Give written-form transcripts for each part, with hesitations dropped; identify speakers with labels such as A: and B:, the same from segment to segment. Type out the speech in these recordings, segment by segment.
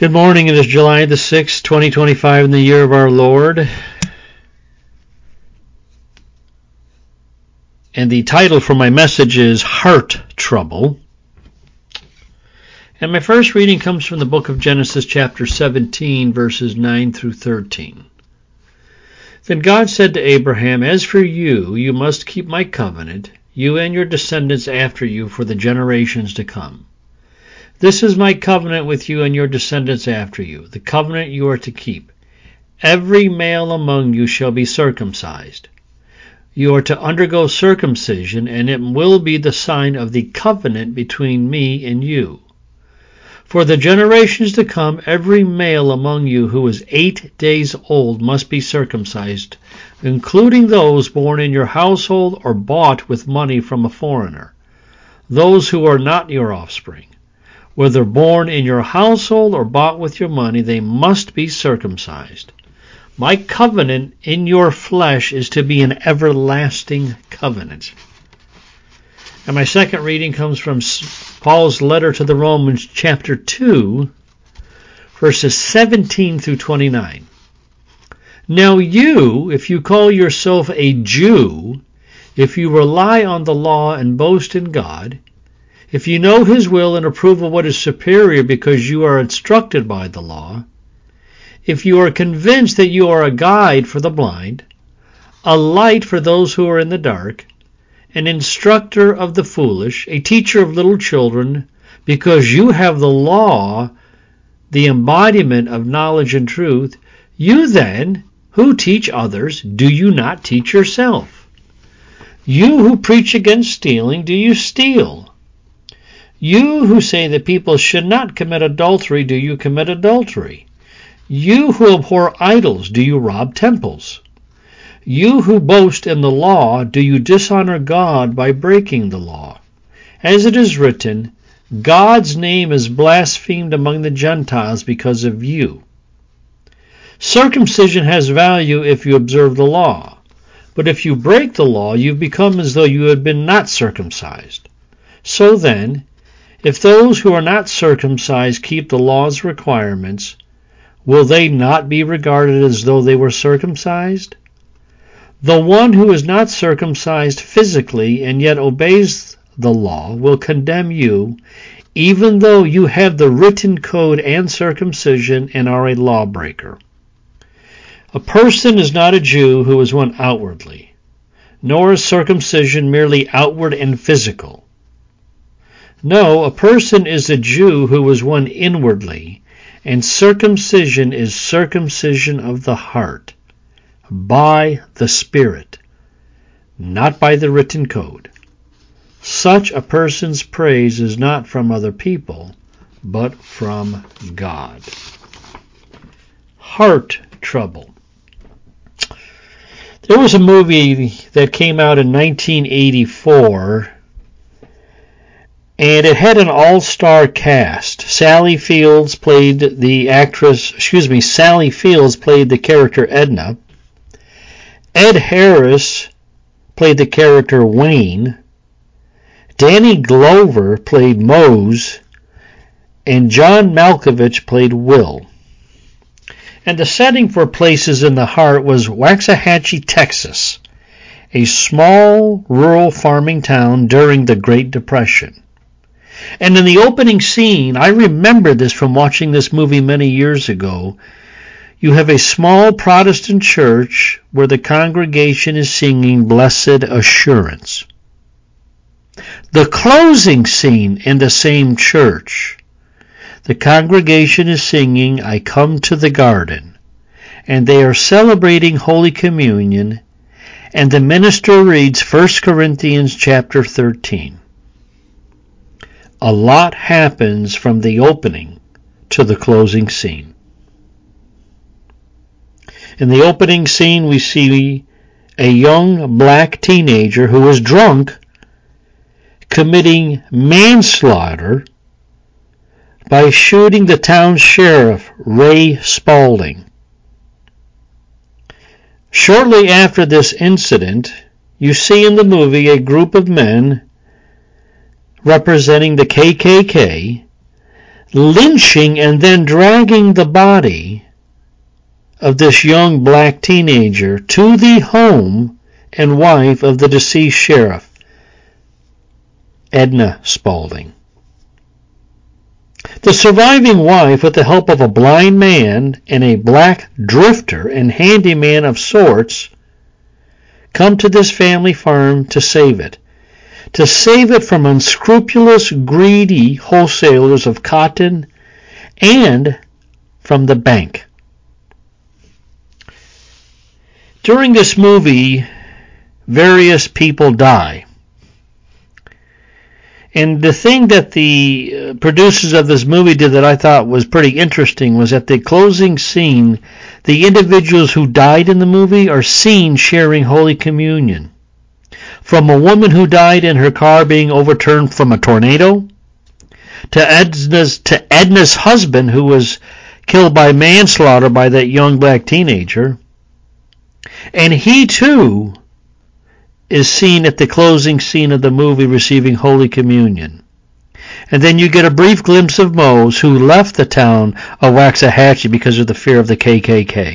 A: Good morning. It is July the 6th, 2025 in the year of our Lord. And the title for my message is Heart Trouble. And my first reading comes from the book of Genesis chapter 17, verses 9 through 13. Then God said to Abraham, "As for you, you must keep my covenant, you and your descendants after you for the generations to come. This is my covenant with you and your descendants after you, the covenant you are to keep. Every male among you shall be circumcised. You are to undergo circumcision, and it will be the sign of the covenant between me and you. For the generations to come, every male among you who is 8 days old must be circumcised, including those born in your household or bought with money from a foreigner, those who are not your offspring. Whether born in your household or bought with your money, they must be circumcised. My covenant in your flesh is to be an everlasting covenant." And my second reading comes from Paul's letter to the Romans, chapter 2, verses 17 through 29. "Now you, if you call yourself a Jew, if you rely on the law and boast in God, if you know his will and approve of what is superior because you are instructed by the law, if you are convinced that you are a guide for the blind, a light for those who are in the dark, an instructor of the foolish, a teacher of little children, because you have the law, the embodiment of knowledge and truth, you then, who teach others, do you not teach yourself? You who preach against stealing, do you steal? You who say that people should not commit adultery, do you commit adultery? You who abhor idols, do you rob temples? You who boast in the law, do you dishonor God by breaking the law? As it is written, God's name is blasphemed among the Gentiles because of you. Circumcision has value if you observe the law, but if you break the law, you become as though you had been not circumcised. So then, if those who are not circumcised keep the law's requirements, will they not be regarded as though they were circumcised? The one who is not circumcised physically and yet obeys the law will condemn you, even though you have the written code and circumcision and are a lawbreaker. A person is not a Jew who is one outwardly, nor is circumcision merely outward and physical. No, a person is a Jew who is one inwardly, and circumcision is circumcision of the heart, by the Spirit, not by the written code. Such a person's praise is not from other people, but from God. Heart trouble. There was a movie that came out in 1984, and it had an all-star cast. Sally Fields played the character Edna. Ed Harris played the character Wayne. Danny Glover played Mose, and John Malkovich played Will. And the setting for Places in the Heart was Waxahachie, Texas, a small rural farming town during the Great Depression. And in the opening scene, I remember this from watching this movie many years ago, you have a small Protestant church where the congregation is singing Blessed Assurance. The closing scene in the same church, the congregation is singing I Come to the Garden, and they are celebrating Holy Communion, and the minister reads 1 Corinthians chapter 13. A lot happens from the opening to the closing scene. In the opening scene, we see a young black teenager who is drunk committing manslaughter by shooting the town sheriff, Ray Spalding. Shortly after this incident, you see in the movie a group of men representing the KKK lynching and then dragging the body of this young black teenager to the home and wife of the deceased sheriff, Edna Spaulding. The surviving wife, with the help of a blind man and a black drifter and handyman of sorts, come to this family farm to save it from unscrupulous, greedy wholesalers of cotton and from the bank. During this movie, various people die. And the thing that the producers of this movie did that I thought was pretty interesting was at the closing scene, the individuals who died in the movie are seen sharing Holy Communion. From a woman who died in her car being overturned from a tornado, to Edna's husband who was killed by manslaughter by that young black teenager. And he too is seen at the closing scene of the movie receiving Holy Communion. And then you get a brief glimpse of Mose, who left the town of Waxahachie because of the fear of the KKK.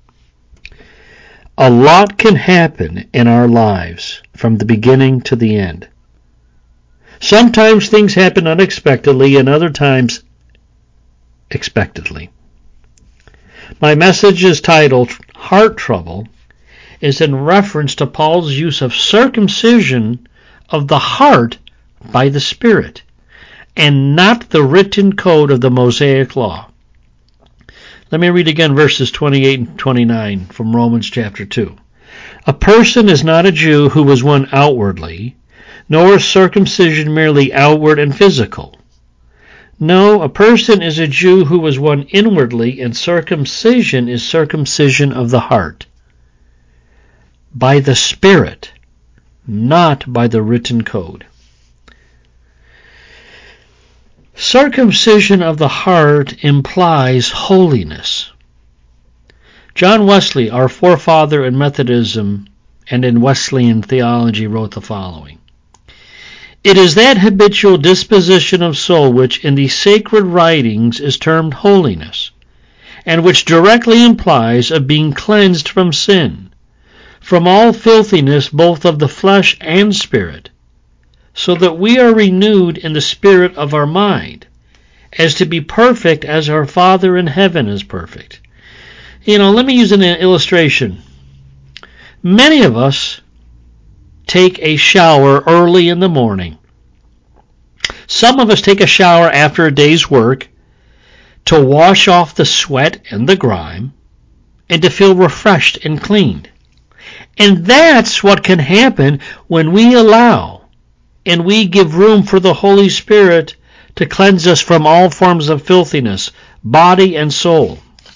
A: A lot can happen in our lives from the beginning to the end. Sometimes things happen unexpectedly and other times expectedly. My message is titled Heart Trouble, is in reference to Paul's use of circumcision of the heart by the Spirit, and not the written code of the Mosaic Law. Let me read again verses 28 and 29 from Romans chapter 2. A person is not a Jew who was one outwardly, nor is circumcision merely outward and physical. No, a person is a Jew who was one inwardly, and circumcision is circumcision of the heart, by the Spirit, not by the written code. Circumcision of the heart implies holiness. John Wesley, our forefather in Methodism and in Wesleyan theology, wrote the following. It is that habitual disposition of soul which in the sacred writings is termed holiness, and which directly implies of being cleansed from sin, from all filthiness both of the flesh and spirit, so that we are renewed in the spirit of our mind, as to be perfect as our Father in heaven is perfect. Let me use an illustration. Many of us take a shower early in the morning. Some of us take a shower after a day's work to wash off the sweat and the grime and to feel refreshed and cleaned. And that's what can happen when we allow and we give room for the Holy Spirit to cleanse us from all forms of filthiness, body and soul.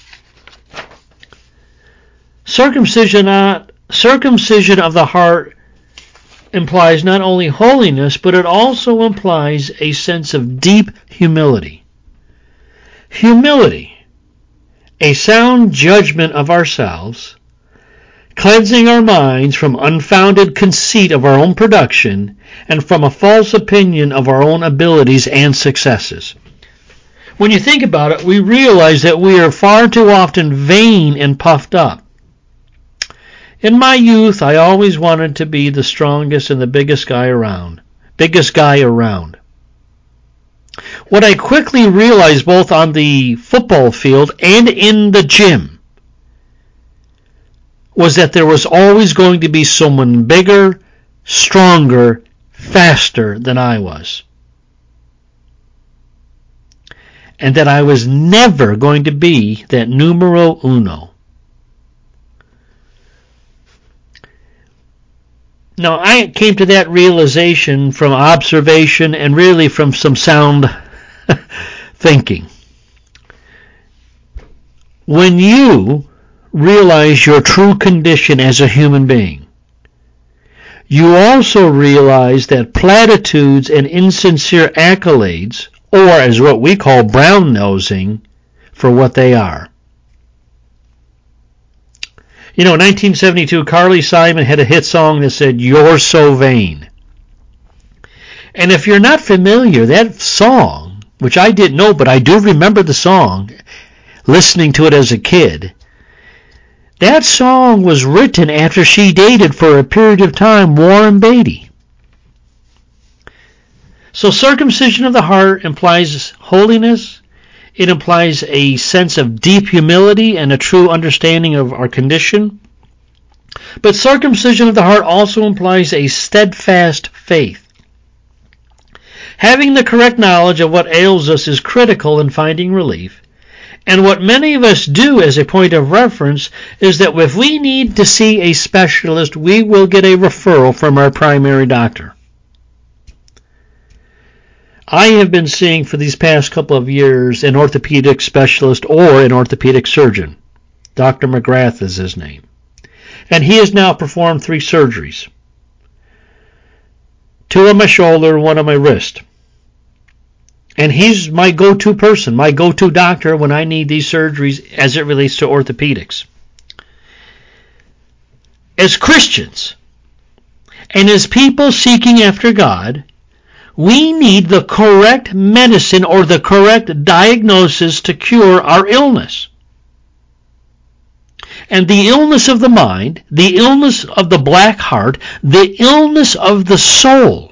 A: Circumcision of the heart implies not only holiness, but it also implies a sense of deep humility. Humility, a sound judgment of ourselves, cleansing our minds from unfounded conceit of our own production and from a false opinion of our own abilities and successes. When you think about it, we realize that we are far too often vain and puffed up. In my youth, I always wanted to be the strongest and the biggest guy around. What I quickly realized both on the football field and in the gym was that there was always going to be someone bigger, stronger, faster than I was. And that I was never going to be that numero uno. Now, I came to that realization from observation and really from some sound thinking. When you realize your true condition as a human being, you also realize that platitudes and insincere accolades, or as what we call brown-nosing, for what they are. In 1972, Carly Simon had a hit song that said, "You're So Vain." And if you're not familiar, that song which I didn't know, but I do remember the song, listening to it as a kid. That song was written after she dated for a period of time Warren Beatty. So circumcision of the heart implies holiness. It implies a sense of deep humility and a true understanding of our condition. But circumcision of the heart also implies a steadfast faith. Having the correct knowledge of what ails us is critical in finding relief. And what many of us do as a point of reference is that if we need to see a specialist, we will get a referral from our primary doctor. I have been seeing for these past couple of years an orthopedic specialist or an orthopedic surgeon. Dr. McGrath is his name. And he has now performed 3 surgeries. 2 on my shoulder, 1 on my wrist. And he's my go-to person, my go-to doctor when I need these surgeries as it relates to orthopedics. As Christians, and as people seeking after God, we need the correct medicine or the correct diagnosis to cure our illness. And the illness of the mind, the illness of the black heart, the illness of the soul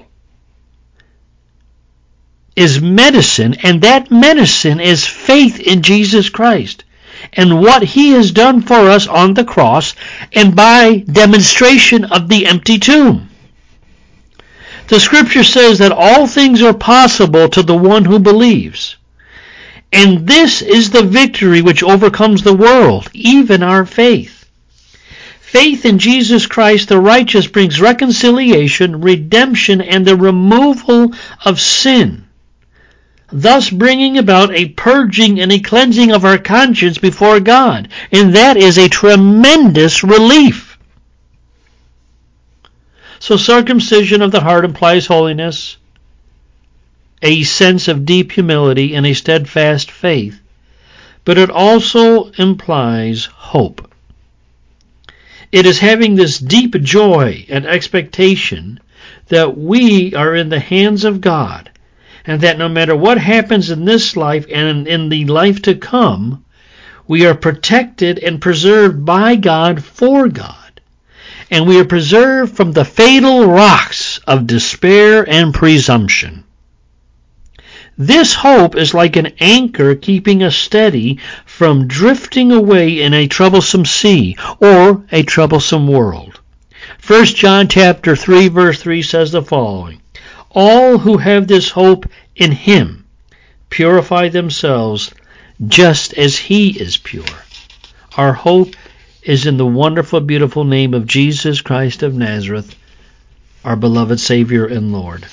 A: is medicine, and that medicine is faith in Jesus Christ and what He has done for us on the cross and by demonstration of the empty tomb. The Scripture says that all things are possible to the one who believes. And this is the victory which overcomes the world, even our faith. Faith in Jesus Christ the righteous brings reconciliation, redemption, and the removal of sin, thus bringing about a purging and a cleansing of our conscience before God. And that is a tremendous relief. So circumcision of the heart implies holiness, a sense of deep humility, and a steadfast faith. But it also implies hope. It is having this deep joy and expectation that we are in the hands of God, and that no matter what happens in this life and in the life to come, we are protected and preserved by God for God. And we are preserved from the fatal rocks of despair and presumption. This hope is like an anchor keeping us steady from drifting away in a troublesome sea or a troublesome world. 1 John chapter 3 verse 3 says the following: all who have this hope in Him purify themselves just as He is pure. Our hope is in the wonderful, beautiful name of Jesus Christ of Nazareth, our beloved Savior and Lord.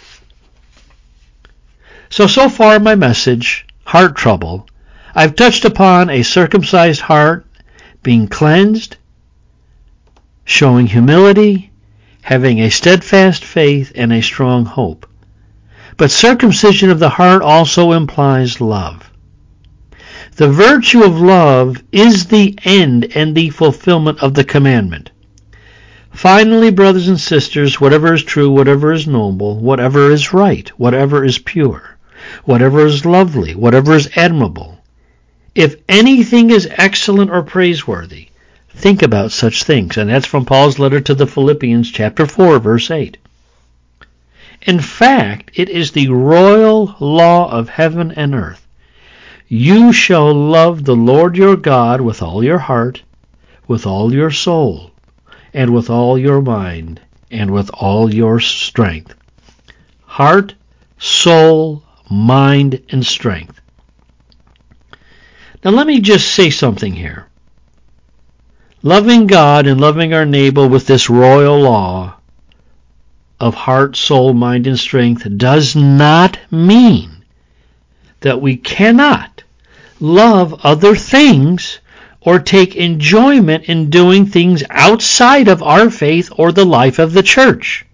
A: So far my message, heart trouble, I've touched upon a circumcised heart being cleansed, showing humility, having a steadfast faith, and a strong hope. But circumcision of the heart also implies love. The virtue of love is the end and the fulfillment of the commandment. Finally, brothers and sisters, whatever is true, whatever is noble, whatever is right, whatever is pure, whatever is lovely, whatever is admirable, if anything is excellent or praiseworthy, think about such things. And that's from Paul's letter to the Philippians, chapter 4, verse 8. In fact, it is the royal law of heaven and earth. You shall love the Lord your God with all your heart, with all your soul, and with all your mind, and with all your strength. Heart, soul, mind, and strength. Now let me just say something here. Loving God and loving our neighbor with this royal law of heart, soul, mind, and strength does not mean that we cannot love other things or take enjoyment in doing things outside of our faith or the life of the church.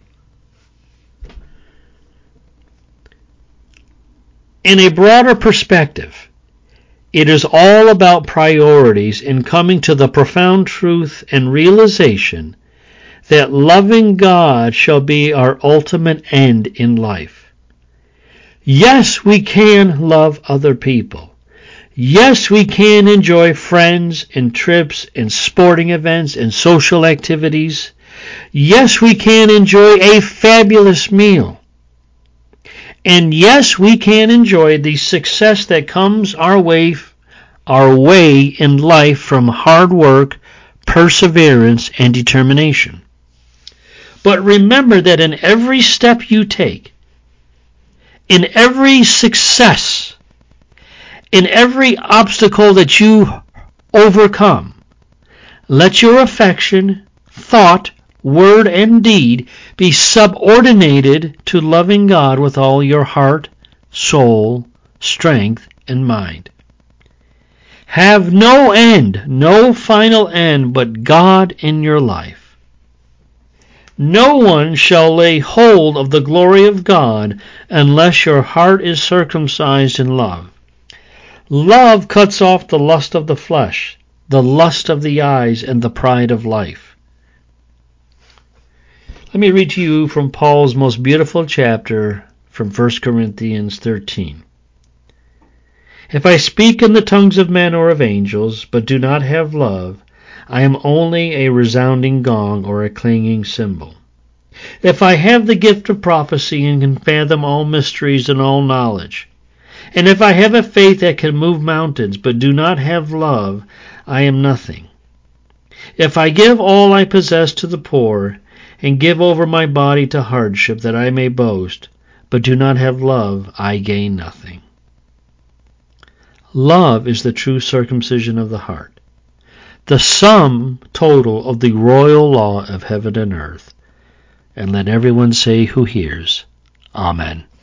A: In a broader perspective, it is all about priorities in coming to the profound truth and realization that loving God shall be our ultimate end in life. Yes, we can love other people. Yes, we can enjoy friends and trips and sporting events and social activities. Yes, we can enjoy a fabulous meal. And yes, we can enjoy the success that comes our way in life from hard work, perseverance, and determination. But remember that in every step you take, in every success, in every obstacle that you overcome, let your affection, thought, word, and deed be subordinated to loving God with all your heart, soul, strength, and mind. Have no end, no final end, but God in your life. No one shall lay hold of the glory of God unless your heart is circumcised in love. Love cuts off the lust of the flesh, the lust of the eyes, and the pride of life. Let me read to you from Paul's most beautiful chapter from 1 Corinthians 13. If I speak in the tongues of men or of angels, but do not have love, I am only a resounding gong or a clanging cymbal. If I have the gift of prophecy and can fathom all mysteries and all knowledge, and if I have a faith that can move mountains, but do not have love, I am nothing. If I give all I possess to the poor, and give over my body to hardship that I may boast, but do not have love, I gain nothing. Love is the true circumcision of the heart, the sum total of the royal law of heaven and earth. And let everyone say who hears, Amen.